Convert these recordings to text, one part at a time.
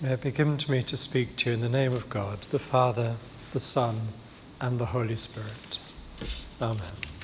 May it be given to me to speak to you in the name of God, the Father, the Son, and the Holy Spirit. Amen.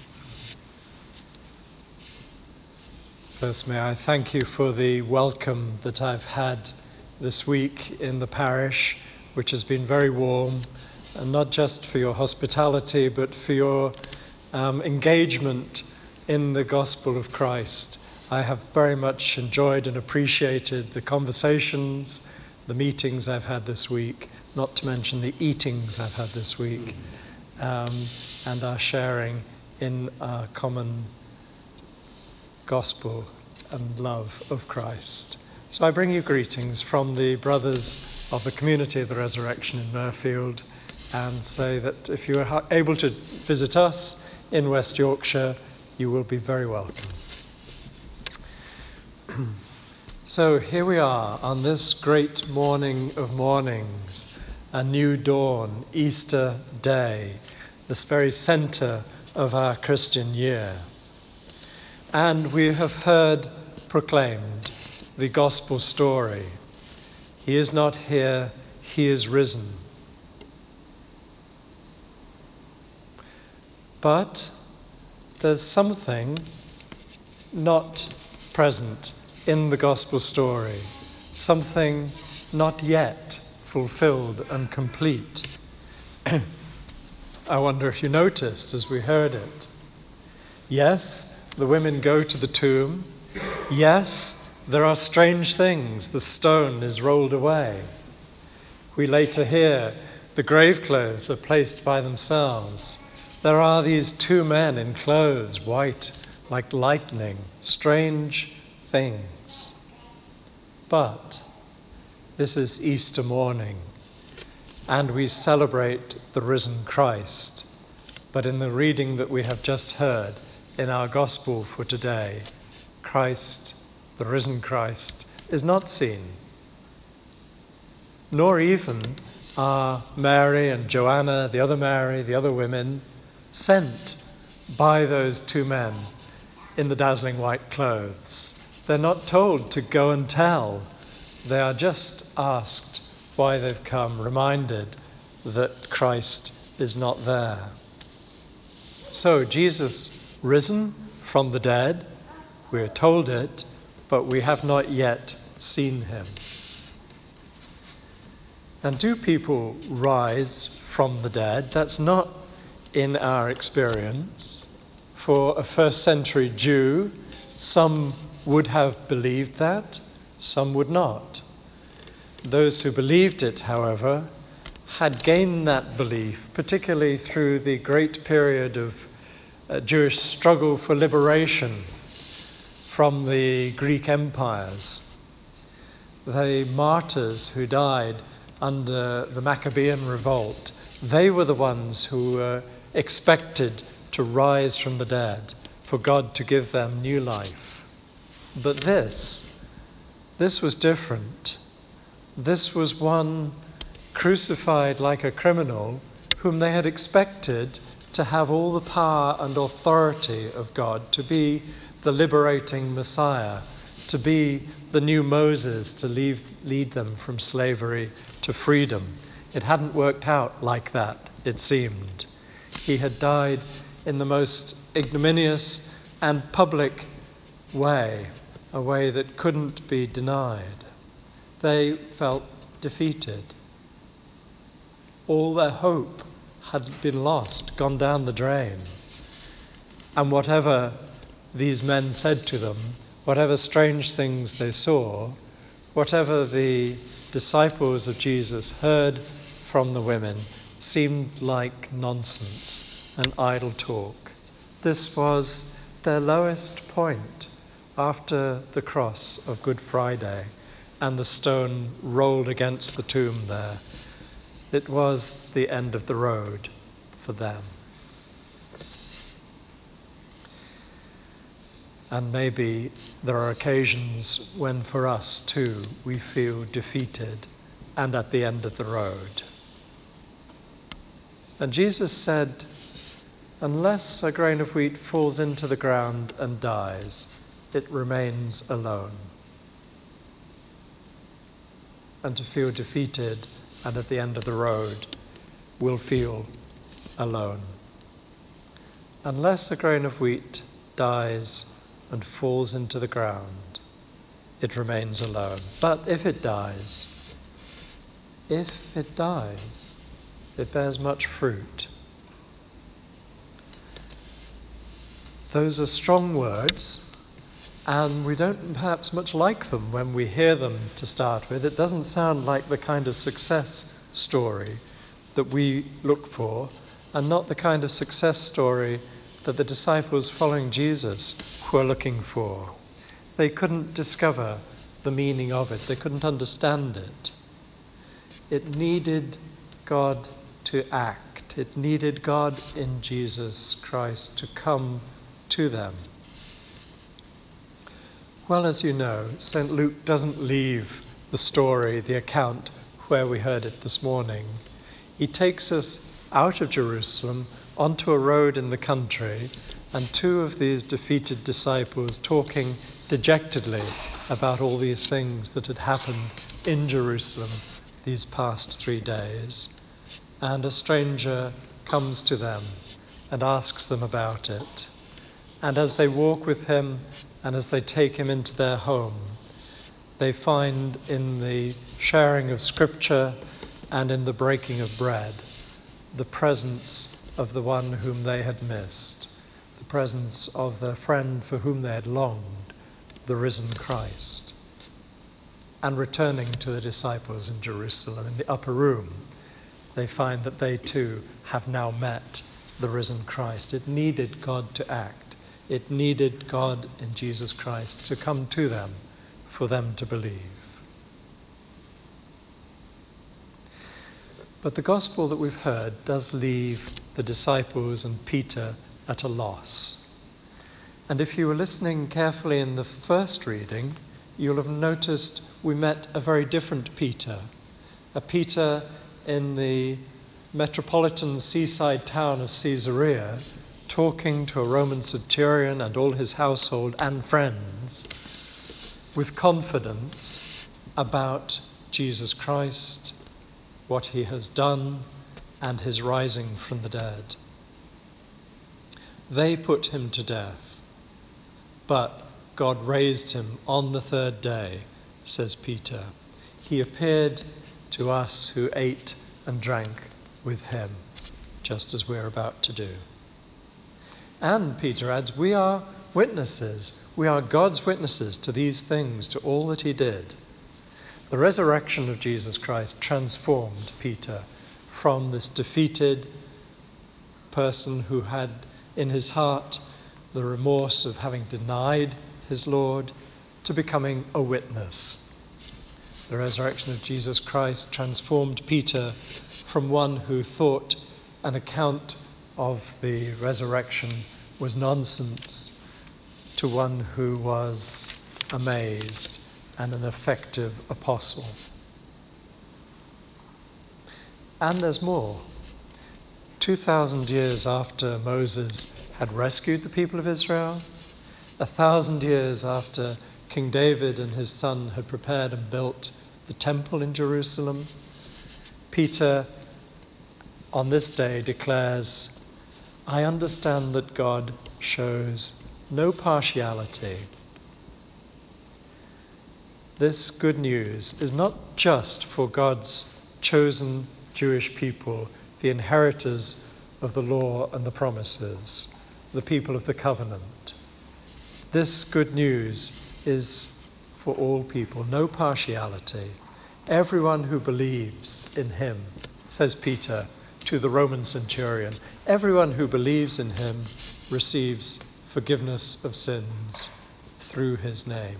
First, may I thank you for the welcome that I've had this week in the parish, which has been very warm, and not just for your hospitality, but for your engagement in the gospel of Christ. I have very much enjoyed and appreciated the conversations, the meetings I've had this week, not to mention the eatings I've had this week, and our sharing in our common gospel and love of Christ. So I bring you greetings from the brothers of the Community of the Resurrection in Mirfield, and say that if you are able to visit us in West Yorkshire, you will be very welcome. So here we are on this great morning of mornings, a new dawn, Easter Day, this very centre of our Christian year. And we have heard proclaimed the gospel story. He is not here, he is risen. But there's something not present in the gospel story, something not yet fulfilled and complete. I wonder if you noticed as we heard it. Yes, the women go to the tomb. Yes, there are strange things. The stone is rolled away. We later hear the grave clothes are placed by themselves. There are these two men in clothes, white like lightning, strange things. But this is Easter morning, and we celebrate the risen Christ. But in the reading that we have just heard in our gospel for today, Christ, the risen Christ, is not seen. Nor even are Mary and Joanna, the other Mary, the other women, sent by those two men in the dazzling white clothes. They're not told to go and tell. They are just asked why they've come, reminded that Christ is not there. So Jesus risen from the dead, we are told it, but we have not yet seen him. And do people rise from the dead? That's not in our experience. For a first century Jew, some would have believed that, some would not. Those who believed it, however, had gained that belief, particularly through the great period of Jewish struggle for liberation from the Greek empires. The martyrs who died under the Maccabean revolt, they were the ones who were expected to rise from the dead, for God to give them new life. But this was different. This was one crucified like a criminal whom they had expected to have all the power and authority of God, to be the liberating Messiah, to be the new Moses, to lead them from slavery to freedom. It hadn't worked out like that, it seemed. He had died in the most ignominious and public way, a way that couldn't be denied. They felt defeated. All their hope had been lost, gone down the drain. And whatever these men said to them, whatever strange things they saw, whatever the disciples of Jesus heard from the women, seemed like nonsense and idle talk. This was their lowest point after the cross of Good Friday and the stone rolled against the tomb there. It was the end of the road for them. And maybe there are occasions when for us too we feel defeated and at the end of the road. And Jesus said, unless a grain of wheat falls into the ground and dies, it remains alone. and to feel defeated and at the end of the road will feel alone. Unless a grain of wheat dies and falls into the ground, it remains alone. But if it dies, it bears much fruit. Those are strong words, and we don't perhaps much like them when we hear them to start with. It doesn't sound like the kind of success story that we look for, and not the kind of success story that the disciples following Jesus were looking for. They couldn't discover the meaning of it. They couldn't understand it. It needed God to act. It needed God in Jesus Christ to come to them. Well, as you know, St. Luke doesn't leave the story, the account, where we heard it this morning. He takes us out of Jerusalem onto a road in the country, and two of these defeated disciples talking dejectedly about all these things that had happened in Jerusalem these past 3 days. And a stranger comes to them and asks them about it. And as they walk with him and as they take him into their home, they find in the sharing of Scripture and in the breaking of bread the presence of the one whom they had missed, the presence of their friend for whom they had longed, the risen Christ. And returning to the disciples in Jerusalem, in the upper room, they find that they too have now met the risen Christ. It needed God to act. It needed God in Jesus Christ to come to them for them to believe. But the gospel that we've heard does leave the disciples and Peter at a loss. And if you were listening carefully in the first reading, you'll have noticed we met a very different Peter, a Peter in the metropolitan seaside town of Caesarea, talking to a Roman centurion and all his household and friends with confidence about Jesus Christ, what he has done, and his rising from the dead. They put him to death, but God raised him on the third day, says Peter. He appeared to us who ate and drank with him, just as we're about to do. And Peter adds, we are witnesses. We are God's witnesses to these things, to all that he did. The resurrection of Jesus Christ transformed Peter from this defeated person who had in his heart the remorse of having denied his Lord to becoming a witness. The resurrection of Jesus Christ transformed Peter from one who thought an account of the resurrection was nonsense to one who was amazed and an effective apostle. And there's more. 2,000 years after Moses had rescued the people of Israel, 1,000 years after King David and his son had prepared and built the temple in Jerusalem, Peter on this day declares, I understand that God shows no partiality. This good news is not just for God's chosen Jewish people, the inheritors of the law and the promises, the people of the covenant. This good news is for all people, no partiality. Everyone who believes in him, says Peter to the Roman centurion, everyone who believes in him receives forgiveness of sins through his name.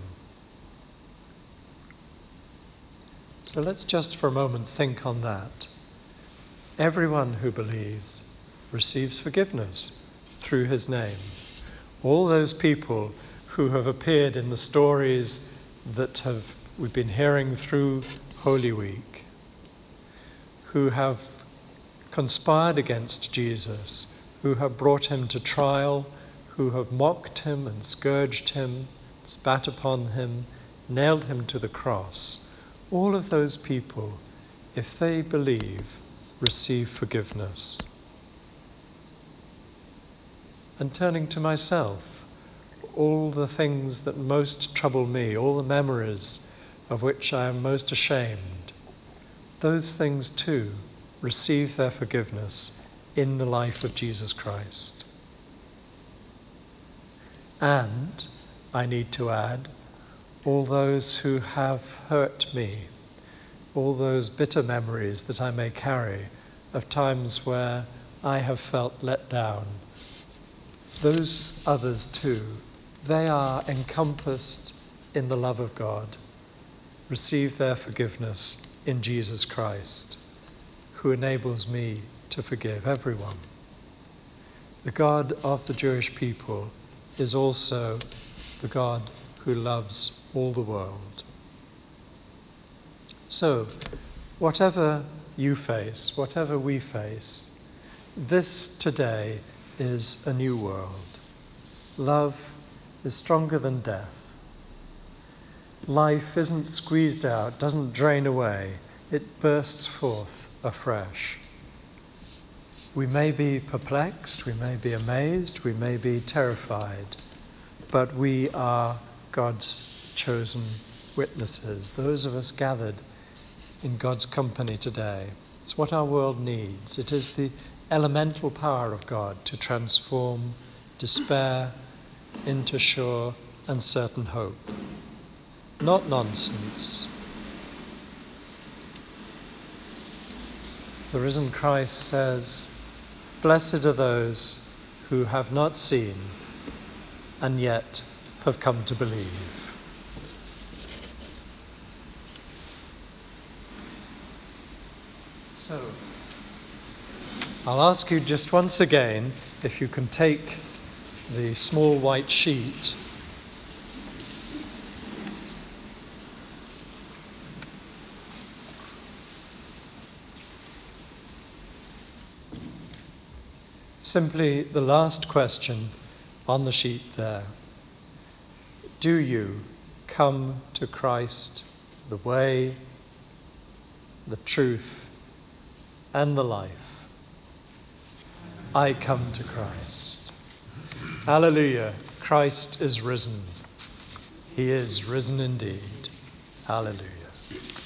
So let's just for a moment think on that. Everyone who believes receives forgiveness through his name. All those people who have appeared in the stories that we've been hearing through Holy Week, who have conspired against Jesus, who have brought him to trial, who have mocked him and scourged him, spat upon him, nailed him to the cross, All of those people, if they believe, receive forgiveness. And turning to myself, all the things that most trouble me, all the memories of which I am most ashamed, those things too receive their forgiveness in the life of Jesus Christ. And, I need to add, all those who have hurt me, all those bitter memories that I may carry of times where I have felt let down, those others too, they are encompassed in the love of God, receive their forgiveness in Jesus Christ, who enables me to forgive everyone. The God of the Jewish people is also the God who loves all the world. So, whatever you face, whatever we face, this today is a new world. Love is stronger than death. Life isn't squeezed out, doesn't drain away, it bursts forth afresh. We may be perplexed, we may be amazed, we may be terrified, but we are God's chosen witnesses, those of us gathered in God's company today. It's what our world needs. It is the elemental power of God to transform despair into sure and certain hope. Not nonsense. The risen Christ says, "Blessed are those who have not seen and yet have come to believe." So, I'll ask you just once again if you can take the small white sheet simply the last question on the sheet there. Do you come to Christ, the way, the truth, and the life? I come to Christ. Hallelujah. Christ is risen. He is risen indeed. Hallelujah.